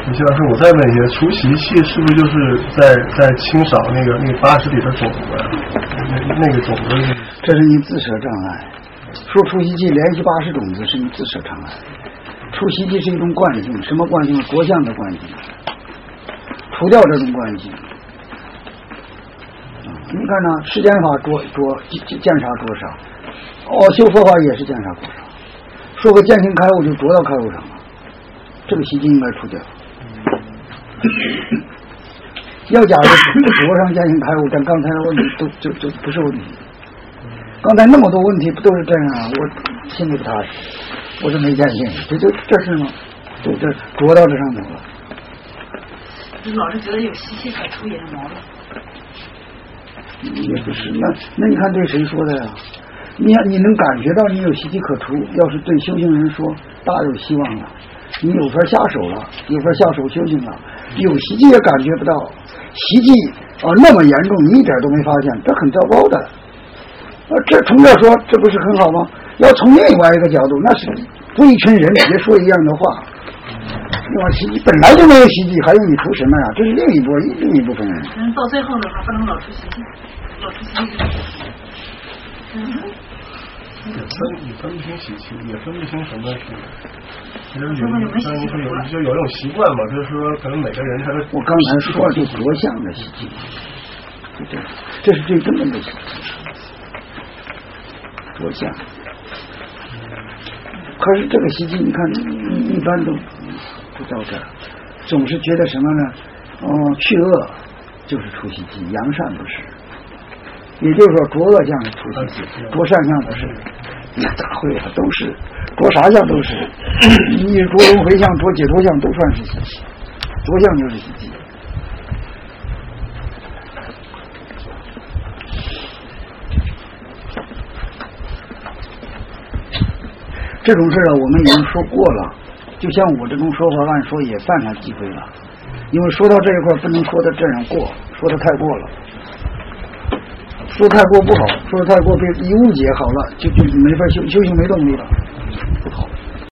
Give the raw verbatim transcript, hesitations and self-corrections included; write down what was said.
徐老师，我再问一下，除习气是不是就是在在清扫那个那个八十里的种子？那那个种子是？ 这是你自舍障碍。说除习气连续八十种子是你自舍障碍。除习气是一种惯性，什么惯性？着相的惯性。除掉这种惯性。你看呢？世间法着着见啥着啥，哦，修佛法也是见啥着啥。说个见性开悟就着到开悟上了，这个习气应该除掉。要假如着上见性开悟，但刚才的问题都就就不是问题。刚才那么多问题不都是这样啊？我心里不踏实，我是没见性，这就这是吗？就这着到这上头了。 老是觉得有习气可除也是毛病。 也不是，那那你看对谁说的呀？你你能感觉到你有习气可除，要是对修行人说，大有希望了。你有份下手了，有份下手修行了，有习气也感觉不到，习气啊那么严重，你一点都没发现，这很糟糕的。啊，这从这说，这不是很好吗？要从另外一个角度，那是对一群人别说一样的话。那么习气本来就没有习气，还用你除什么呀？这是另一波另一部分人。 嗯，到最后的话，不能老出习气，老出习气。嗯。 也分也分不清习气，也分不清什么是。其实有，但是有就有一种习惯嘛，就是说可能每个人他的。 我刚才说了，就着相的习气，这这是最根本的习气，着相。可是这个习气，你看一般都不到这儿，总是觉得什么呢？哦，去恶就是除习气，扬善不是。也就是说，着恶相是除习气，着善相不是。那咋会啊？都是着啥相都是。你着轮回相、着解脱相都算是习气，着相就是习气。这种事啊，我们已经说过了。就像我这种说法，按说也犯上忌讳了，因为说到这一块不能说的这样过，说的太过了。说太过不好，说太过被一误解好了，就就没法修修行没动力了，不好。